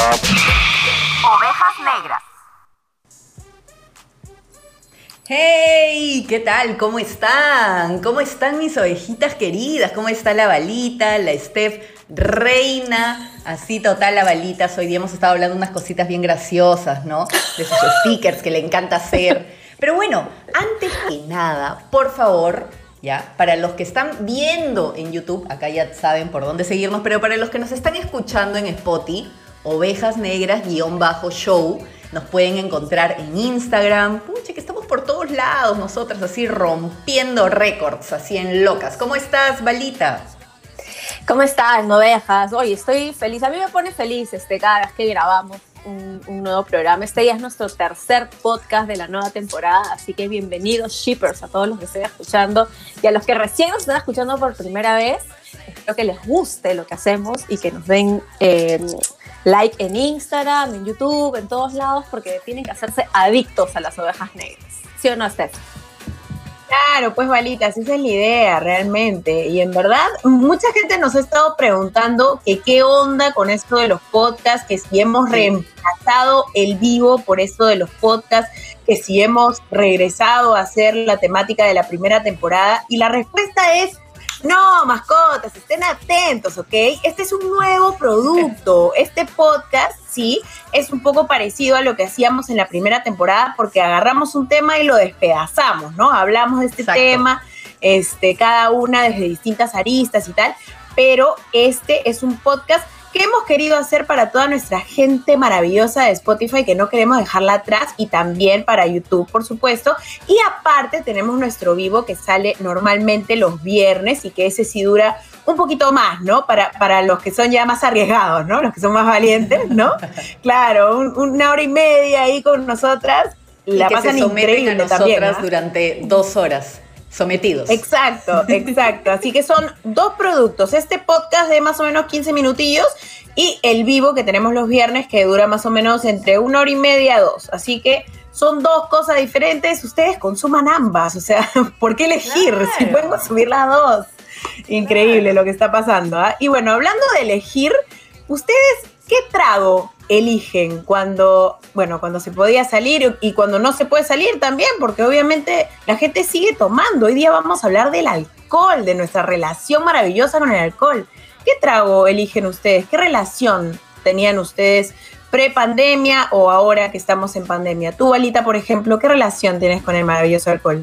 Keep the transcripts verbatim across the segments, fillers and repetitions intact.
Ovejas Negras. ¡Hey! ¿Qué tal? ¿Cómo están? ¿Cómo están mis ovejitas queridas? ¿Cómo está la Balita, la Steph, reina? Así total la Balita. Hoy día hemos estado hablando unas cositas bien graciosas, ¿no? De sus stickers que le encanta hacer. Pero bueno, antes que nada, por favor, ya, para los que están viendo en YouTube, acá ya saben por dónde seguirnos, pero para los que nos están escuchando en Spotify, Ovejas Negras guión bajo show, nos pueden encontrar en Instagram. Pucha, que estamos por todos lados nosotras, así rompiendo récords, así en locas. ¿Cómo estás, Balita? ¿Cómo están, ovejas? Oye, estoy feliz. A mí me pone feliz este, cada vez que grabamos un, un nuevo programa. Este ya es nuestro tercer podcast de la nueva temporada, así que bienvenidos, shippers, a todos los que estén escuchando y a los que recién nos están escuchando por primera vez. Espero que les guste lo que hacemos y que nos den eh, like en Instagram, en YouTube, en todos lados, porque tienen que hacerse adictos a las ovejas negras. ¿Sí o no, Steph? Claro, pues Balitas, esa es la idea realmente. Y en verdad, mucha gente nos ha estado preguntando que qué onda con esto de los podcasts, que si hemos reemplazado el vivo por esto de los podcasts, que si hemos regresado a hacer la temática de la primera temporada. Y la respuesta es: no, mascotas, estén atentos, ¿ok? Este es un nuevo producto. Este podcast, sí, es un poco parecido a lo que hacíamos en la primera temporada, porque agarramos un tema y lo despedazamos, ¿no? Hablamos de este Exacto. tema, este, cada una desde distintas aristas y tal, pero este es un podcast que hemos querido hacer para toda nuestra gente maravillosa de Spotify, que no queremos dejarla atrás, y también para YouTube, por supuesto. Y aparte tenemos nuestro vivo que sale normalmente los viernes y que ese sí dura un poquito más, ¿no? Para, para los que son ya más arriesgados, ¿no? Los que son más valientes, ¿no? Claro, un, una hora y media ahí con nosotras. La y que pasan se someten increíble a nosotras también, ¿no? durante dos horas. Sometidos. Exacto, exacto. Así que son dos productos. Este podcast de más o menos quince minutillos y el vivo que tenemos los viernes, que dura más o menos entre una hora y media a dos. Así que son dos cosas diferentes. Ustedes consuman ambas. O sea, ¿por qué elegir? Claro. Si pueden consumir las dos. Increíble claro. Lo que está pasando, ¿eh? Y bueno, hablando de elegir, ¿ustedes qué trago eligen cuando, bueno, cuando se podía salir y cuando no se puede salir también? Porque obviamente la gente sigue tomando. Hoy día vamos a hablar del alcohol, de nuestra relación maravillosa con el alcohol. ¿Qué trago eligen ustedes? ¿Qué relación tenían ustedes pre-pandemia o ahora que estamos en pandemia? Tú, Balita, por ejemplo, ¿qué relación tienes con el maravilloso alcohol?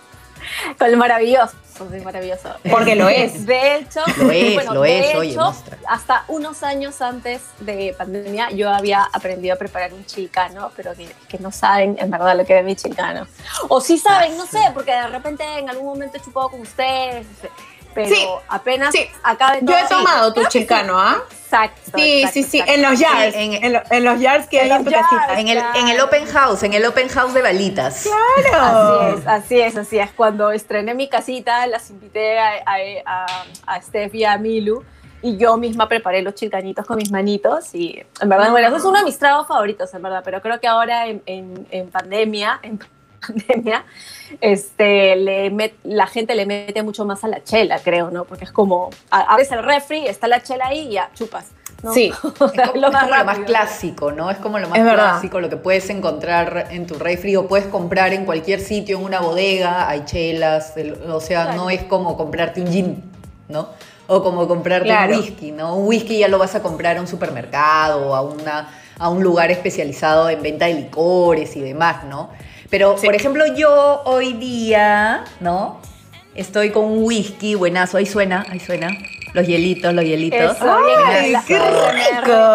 Con el maravilloso. Es maravilloso. Porque lo es. De hecho, lo es, bueno, lo de es, hecho, oye, muestra. Hasta unos años antes de pandemia yo había aprendido a preparar un chilcano, pero que, que no saben en verdad lo que es mi chilcano. O sí saben, no sé, porque de repente en algún momento he chupado con ustedes, pero sí, apenas sí. acabe todo. Yo he tomado sí, tu chilcano, ¿ah? ¿eh? Exacto. Sí, exacto, sí, sí, exacto. en los jars, sí, en, en, lo, en los jars que en hay en tu jars, casita. En el, en el open house, en el open house de Balitas. Claro. Así es, así es, así es. Cuando estrené mi casita, las invité a, a, a, a Steph y a Milu, y yo misma preparé los chilcanitos con mis manitos, y en verdad, bueno, es uno de mis tragos favoritos, en verdad, pero creo que ahora en, en, en pandemia, en pandemia, este, le met, la gente le mete mucho más a la chela, creo, ¿no? Porque es como, abres el refri, está la chela ahí y ya, chupas. ¿no? Sí, es como, es como lo más clásico, ¿no? Es como lo más es clásico, verdad. Lo que puedes encontrar en tu refri o puedes comprar en cualquier sitio, en una bodega, hay chelas, el, o sea, claro. No es como comprarte un gin, ¿no? O como comprarte claro. un whisky, ¿no? Un whisky ya lo vas a comprar a un supermercado, a, una, a un lugar especializado en venta de licores y demás, ¿no? Pero, sí. Por ejemplo, yo hoy día, ¿no? Estoy con un whisky buenazo, ahí suena, ahí suena. Los hielitos, los hielitos. Eso, ¡ay, qué rico!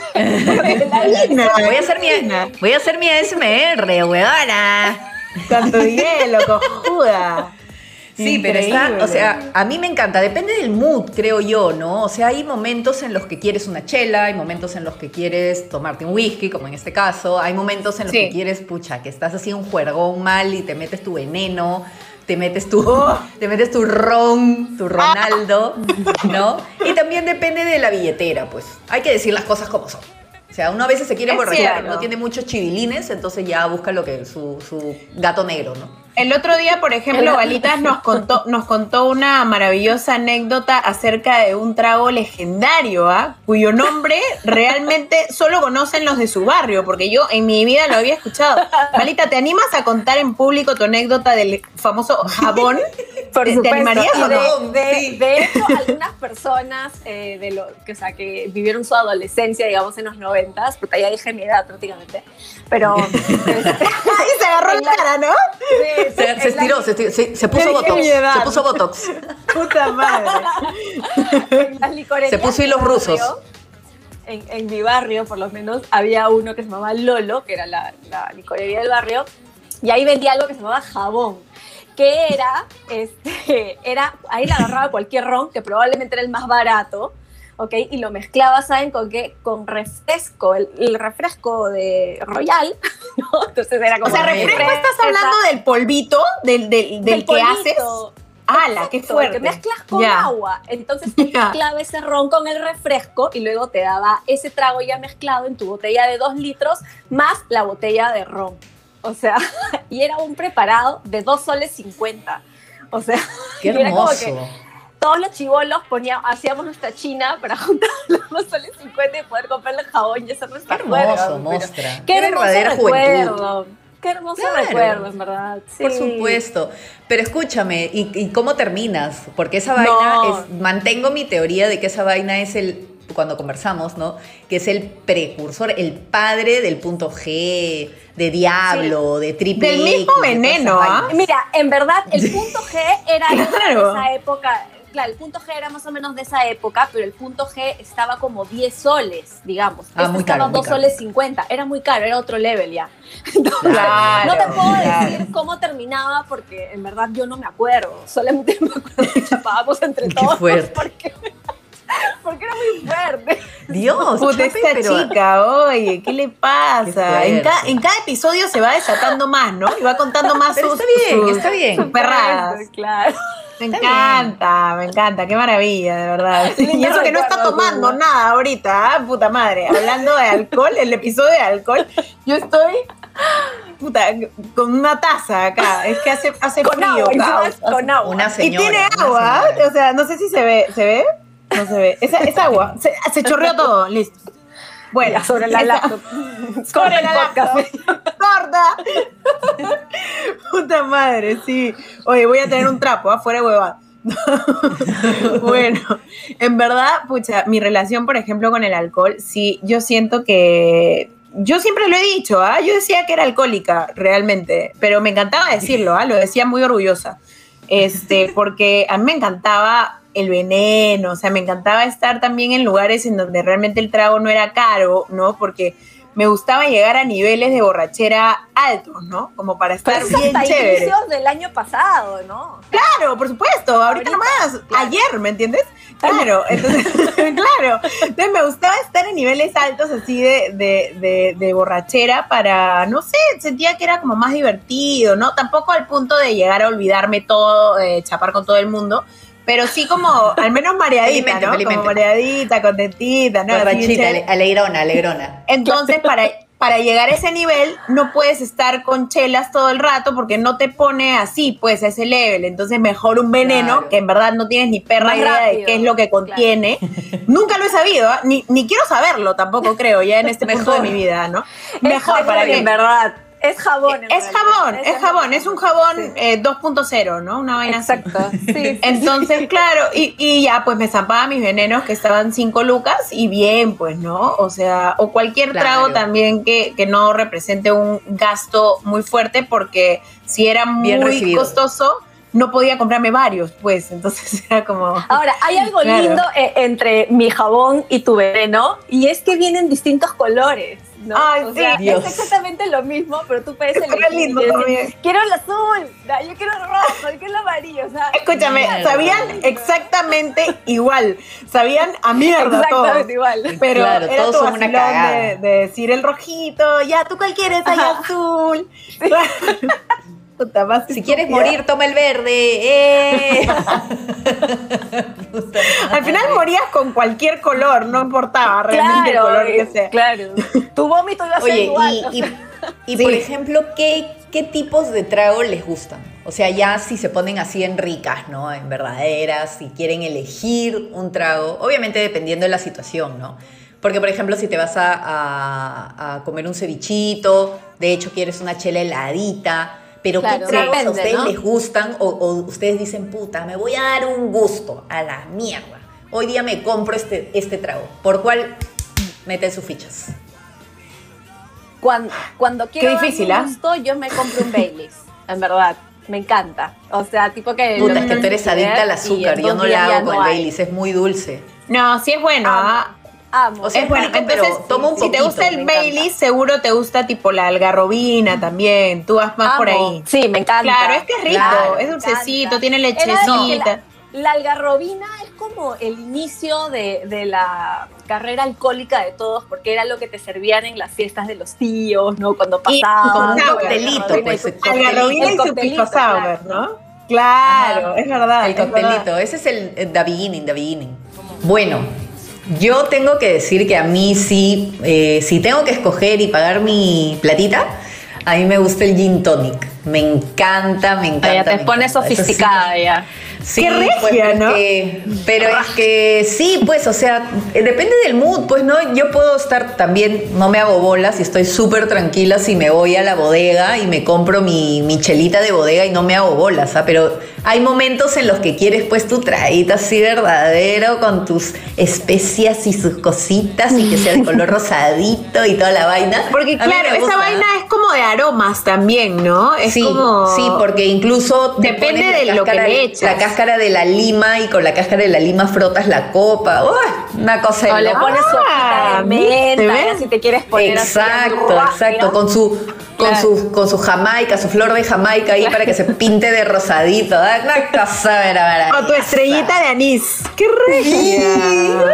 voy, a hacer mi, voy a hacer mi A S M R, huevona. Con tu hielo, cojuda. Sí, increíble. Pero está, o sea, a mí me encanta, depende del mood, creo yo, ¿no? O sea, hay momentos en los que quieres una chela, hay momentos en los que quieres tomarte un whisky, como en este caso, hay momentos en los sí. que quieres, pucha, que estás así un juergón mal y te metes tu veneno, te metes tu, oh. te metes tu ron, tu Ronaldo, ¿no? Y también depende de la billetera, pues, hay que decir las cosas como son. sea, uno a veces se quiere Es emborrachar, cierto. no tiene muchos chivilines, entonces ya busca lo que su, su gato negro, ¿no? El otro día, por ejemplo, Balitas nos contó, nos contó una maravillosa anécdota acerca de un trago legendario, ¿ah? Cuyo nombre realmente solo conocen los de su barrio, porque yo en mi vida lo había escuchado. Balita, ¿te animas a contar en público tu anécdota del famoso jabón? Por ¿Te, supuesto. ¿Te animarías Y o no? de, de, Sí. de hecho, algunas personas eh, de lo, que, o sea, que vivieron su adolescencia, digamos, en los noventas, porque ya dije mi edad prácticamente, pero... este, Ay, se agarró la cara, ¿no? sí, Se, se en la- estiró, se, estiró, se, se puso Dije botox, mi edad. se puso botox. Puta madre. en las licorerías Se puso de hilos mi rusos. barrio, En, en mi barrio, por lo menos, había uno que se llamaba Lolo, que era la, la licorería del barrio, y ahí vendía algo que se llamaba jabón, que era, este, era, ahí le agarraba cualquier ron, que probablemente era el más barato, ¿ok? Y lo mezclaba, ¿saben con qué? Con refresco, el, el refresco de Royal, ¿no? Entonces era O como... sea, refresco, ¿estás hablando del polvito? ¿Del, del, del que haces? ¡Hala, qué Exacto, fuerte! que mezclas con Ya. agua. Entonces Ya. mezclaba ese ron con el refresco y luego te daba ese trago ya mezclado en tu botella de dos litros más la botella de ron. O sea, y era un preparado de dos soles cincuenta. O sea, Qué y era como hermoso. que todos los chibolos poníamos, hacíamos nuestra china para juntar los dos soles cincuenta y poder comprarle jabón y hacer Qué nuestra hermoso, mostra. Qué hermoso verdadera recuerdo. Qué hermoso Claro. recuerdo, en verdad. Sí. Por supuesto. Pero escúchame, ¿y, y cómo terminas? Porque esa No. vaina es, mantengo mi teoría de que esa vaina es el, cuando conversamos, ¿no? Que es el precursor, el padre del punto G, de Diablo, de Triple Del X, mismo de todas esas veneno, ¿ah? vainas. Mira, en verdad, el punto G era Claro. de esa época. Claro, el punto G era más o menos de esa época, pero el punto G estaba como diez soles, digamos. Ah, este muy estaba caro, muy dos caro. soles cincuenta. Era muy caro, era otro level ya. Entonces, Claro, no te puedo claro. decir cómo terminaba porque en verdad yo no me acuerdo. Solamente me acuerdo que chapábamos entre Qué todos fuerte. porque, porque era muy fuerte. Dios, Puta, Chape, esta pero- chica, oye, ¿qué le Qué pasa? fuerte. En cada, en cada episodio se va desatando más, ¿no? Y va contando más Pero sus, está bien, sus- está bien. sus perradas. Claro. Me Está encanta, me encanta, qué maravilla, de verdad. Y Lindo eso que no está recuerdo, tomando sí, nada ahorita, ¿ah? Puta madre. Hablando de alcohol, el episodio de alcohol, yo estoy, puta, con una taza acá. Es que hace, hace Con frío, agua, encima caos. es con agua. Una Y señora. tiene una agua, señora. o sea, no sé si se ve, ¿se ve? No se ve. Esa, es agua, se, se chorreó todo, listo. Bueno, Ya, sobre la esa- laptop. Sobre la Podcast. laptop. Corta. Puta madre, sí. Oye, voy a tener un trapo, afuera huevada. Bueno, en verdad, pucha, mi relación, por ejemplo, con el alcohol, sí, yo siento que... Yo siempre lo he dicho, ¿ah? Yo decía que era alcohólica, realmente, pero me encantaba decirlo, ¿ah? Lo decía muy orgullosa, este, porque a mí me encantaba el veneno, o sea, me encantaba estar también en lugares en donde realmente el trago no era caro, ¿no? Porque me gustaba llegar a niveles de borrachera altos, ¿no? Como para estar Pero eso bien hasta chévere. inicios del año pasado, ¿no? Claro, por supuesto, ahorita, Ahorita, nomás, claro. ayer, ¿me entiendes? Claro, entonces, claro, entonces me gustaba estar en niveles altos así de, de, de, de borrachera para, no sé, sentía que era como más divertido, ¿no? Tampoco al punto de llegar a olvidarme todo, de chapar con todo el mundo, pero sí como, al menos mareadita, Felizmente, ¿no? felizmente. Como mareadita, contentita, ¿no? Así, Borrachita, chévere. ale- alegrona, alegrona. Entonces, para, para llegar a ese nivel, no puedes estar con chelas todo el rato porque no te pone así, pues, a ese level. Entonces, mejor un veneno Claro. que en verdad no tienes ni perra Más idea de rápido, qué es lo que contiene. Nunca lo he sabido, ¿ah? ni, ni quiero saberlo tampoco, creo, ya en este punto de Mejor. mi vida, ¿no? Es Mejor, jabón, ¿para qué? en verdad. Es jabón. en Es realidad. jabón, Ese es jabón, es un jabón Sí. eh, dos punto cero, ¿no? Una vaina así. Exacto. Sí, sí, Entonces, claro, y, y ya pues me zampaba mis venenos que estaban cinco lucas y bien, pues, ¿no? O sea, o cualquier Claro. trago también que, que no represente un gasto muy fuerte porque si era Bien muy recibido. costoso, no podía comprarme varios, pues, entonces era como... Ahora, hay algo Claro. lindo eh, entre mi jabón y tu veneno, y es que vienen distintos colores, ¿no? Ay, o sí. sea, Dios. es exactamente lo mismo, pero tú puedes Está elegir. lindo y decir, también. quiero el azul, no, yo quiero el rojo, yo quiero el amarillo, o sea... Escúchame, Mierda. sabían exactamente igual, sabían a mierda todos. Exactamente igual. Pero Claro, era todos tu son una vacilón cagada. de, de decir el rojito, ya tú cuál quieres, hay Ajá. azul. Puta, más Si estúpida. quieres morir, toma el verde. ¡Eh! Al final morías con cualquier color, no importaba realmente Claro, el color que eh, sea. claro. Tu vómito iba a ser Oye, igual. y, ¿no? y, y Sí. por ejemplo, ¿qué, ¿qué tipos de trago les gustan? O sea, ya si se ponen así en ricas, ¿no? En verdaderas, si quieren elegir un trago, obviamente dependiendo de la situación, ¿no? Porque, por ejemplo, si te vas a, a, a comer un cevichito, de hecho quieres una chela heladita, pero Claro, ¿qué tragos depende, a ustedes ¿no? les gustan? O, o ustedes dicen, puta, me voy a dar un gusto a la mierda. Hoy día me compro este, este trago. ¿Por cuál meten sus fichas? Cuando, cuando quiero darme difícil, un ¿ah? gusto, yo me compro un Baileys, en verdad. Me encanta. O sea, tipo que... Puta, lo es que tú eres quieres adicta al y azúcar. en Yo dos no días la ya hago con no el hay. Baileys, es muy dulce. No, sí es bueno, Amo. ¿ah? Amo. O sea, Es bueno, rico, entonces, pero toma un si te poquito, gusta el me encanta. Baileys, seguro te gusta tipo la algarrobina también, tú vas más Amo. por ahí. Sí, me encanta. Claro, es que es rico, Claro, es me dulcecito, encanta. tiene Era de que lechecita. La, la algarrobina es como el inicio de, de la carrera alcohólica de todos, porque era lo que te servían en las fiestas de los tíos, ¿no? Cuando Y pasaban. como un la coctelito, algarrobina pues, y el su- Algarrobina el y su coctelito, pisco sour, claro. ¿no? Claro, Ajá. es verdad. El es verdad. coctelito, ese es el, el the beginning, the beginning. Bueno, yo tengo que decir que a mí sí, eh, si tengo que escoger y pagar mi platita, a mí me gusta el gin tonic. Me encanta, me encanta. Ah, ya te me pones encanta. Eso sí. sofisticada ya. Sí, Qué regia, pues, pero es ¿no? que- pero es que sí, pues, o sea, eh, depende del mood, pues, ¿no? Yo puedo estar también, no me hago bolas y estoy súper tranquila si me voy a la bodega y me compro mi, mi chelita de bodega y no me hago bolas, ¿ah? Pero hay momentos en los que quieres, pues, tu traguito así verdadero con tus especias y sus cositas y que sea de color rosadito y toda la vaina. Porque A mí claro, me esa gusta. vaina es como de aromas también, ¿no? Es Sí, como... sí, porque incluso te Depende pones la de lo que cáscara- le echas. La cáscara de la lima y con la cáscara de la lima frotas la copa. ¡Uy! Una cosa O de le loco. pones su Ah, hojita de menta, ¿te ves? ya, si te quieres poner así, Exacto, ¡ruah! exacto. Mira. Con su, con Claro. su, con su jamaica, su flor de jamaica ahí para que se pinte de rosadito. ¿Ah? Una cosa vera, O tu estrellita de anís. ¡Qué regia!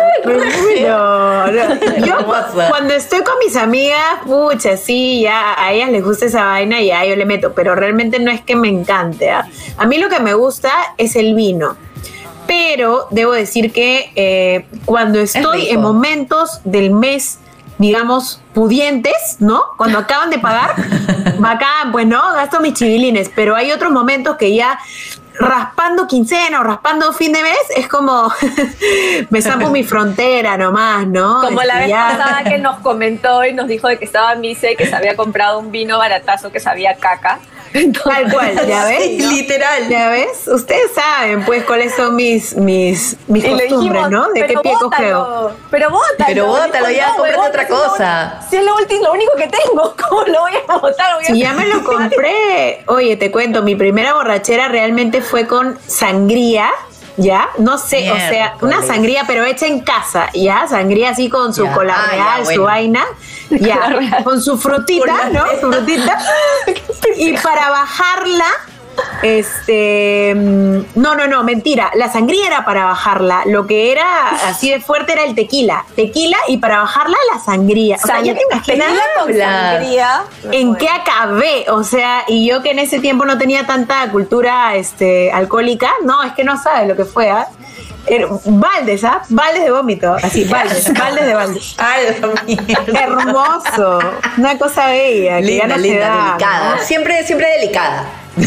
No, no. Yo Hermosa. cuando estoy con mis amigas, pucha, sí, ya a ellas les gusta esa vaina y ya yo le meto, pero realmente no es que me encante. ¿ah? A mí lo que me gusta es el vino. Pero debo decir que eh, cuando estoy rico. en momentos del mes, digamos, pudientes, ¿no? Cuando acaban de pagar, bacán, pues no, gasto mis chivilines, pero hay otros momentos que ya raspando quincena o raspando fin de mes, es como me zampo mi frontera nomás, ¿no? Como la Este, vez ya- pasada que nos comentó y nos dijo de que estaba en misa y que se había comprado un vino baratazo que sabía caca. Tal cual, ¿ya ves? Sí, literal. ¿Ya ves? Ustedes saben, pues, cuáles son mis, mis, mis Y le costumbres, dijimos, ¿no? De qué pero pie cogeo. bótalo, pero bótalo. Pero bótalo Dijo, ya, no, cómprate huevón, otra si es lo cosa. ulti- Si es lo, ulti- lo único que tengo, ¿cómo lo voy a botar? Voy a- Si ya me lo compré. Oye, te cuento, mi primera borrachera realmente fue con sangría, ¿ya? No sé, o sea, Miércoles. una sangría, pero hecha en casa, ¿ya? Sangría así con su Ya. cola Ah, ya, real, su bueno. vaina, ya, Cola real. con su frutita, Cola ¿no? real. Su frutita. Y para bajarla, este, mm, no, no, no, mentira, la sangría era para bajarla, lo que era así de fuerte era el tequila, tequila y para bajarla la sangría. O sea, ya te imaginas Tequila con Hablas. sangría. en qué acabé, o sea, y yo que en ese tiempo no tenía tanta cultura este, alcohólica, no, es que no sabes lo que fue, ¿ah? Era- baldes, ¿ah? Baldes de vómito, así, baldes, baldes de baldes. Ay, la mierda. Hermoso, una cosa bella, que ya Linda, no se linda, da, delicada. ¿no? Siempre, siempre delicada.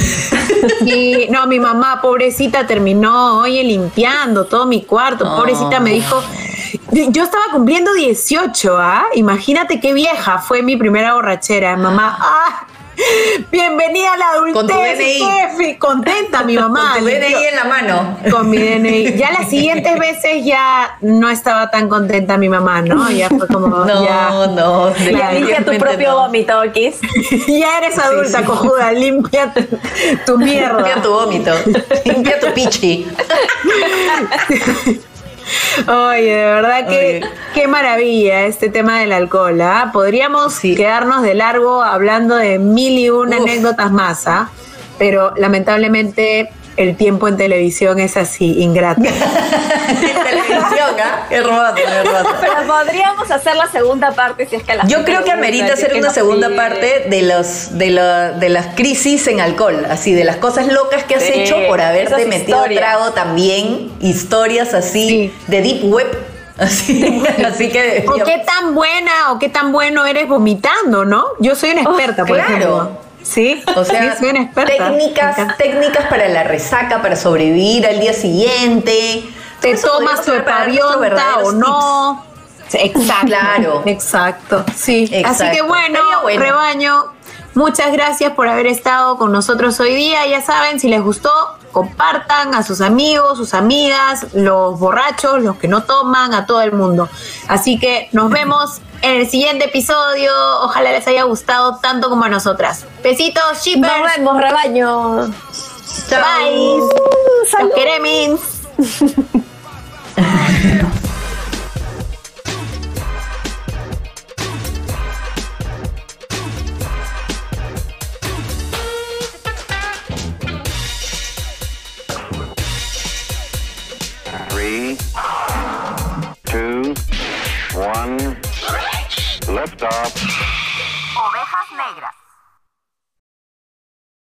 Y no, mi mamá, pobrecita, terminó, oye, limpiando todo mi cuarto. Oh. Pobrecita me dijo, yo estaba cumpliendo dieciocho, ¿ah? Imagínate qué vieja fue mi primera borrachera. Mamá, ¡ah! Bienvenida a la adultez, Con tu D N I. Steffi. Contenta mi mamá. Con tu D N I limpió- en la mano. Con mi D N I. Ya las siguientes veces ya no estaba tan contenta mi mamá, ¿no? Ya fue como, No, ya, no. Ya Claro. limpia tu definitivamente propio no. vómito, Kiss. ya eres adulta, sí. cojuda, limpia tu, tu mierda. Limpia tu vómito. Limpia tu pichi. Oye, de verdad que Oye. qué maravilla este tema del alcohol, ¿ah? Podríamos Sí. quedarnos de largo hablando de mil y una Uf. anécdotas más, ¿ah? Pero lamentablemente el tiempo en televisión es así, ingrato. En televisión, ¿ah? hermoso, hermoso. Pero podríamos hacer la segunda parte si es que la Yo gente creo que le gusta, amerita si es hacer que una nos segunda pide. parte de los de, la- de las crisis en alcohol, así de las cosas locas que has Sí, hecho por haberte esas metido historias. trago también, historias así Sí. de deep web, así, así que O qué tan buena o qué tan bueno eres vomitando, ¿no? Yo soy una experta, por claro. ejemplo. Sí, o sea, sí, soy una experta. técnicas, técnicas para la resaca, para sobrevivir al día siguiente. Te Todo eso tomas podríamos tu saber para dar nuestros epavionta o verdaderos no. Sí, exacto. Claro. Exacto. Sí. Exacto. Así que bueno, Estaría bueno. rebaño, muchas gracias por haber estado con nosotros hoy día. Ya saben, si les gustó, compartan a sus amigos, sus amigas, los borrachos, los que no toman, a todo el mundo. Así que nos vemos en el siguiente episodio. Ojalá les haya gustado tanto como a nosotras. Besitos, shippers. Nos vemos, rebaño. Bye. salud. Los queremos. Three, two, one, lift off. Ovejas Negras.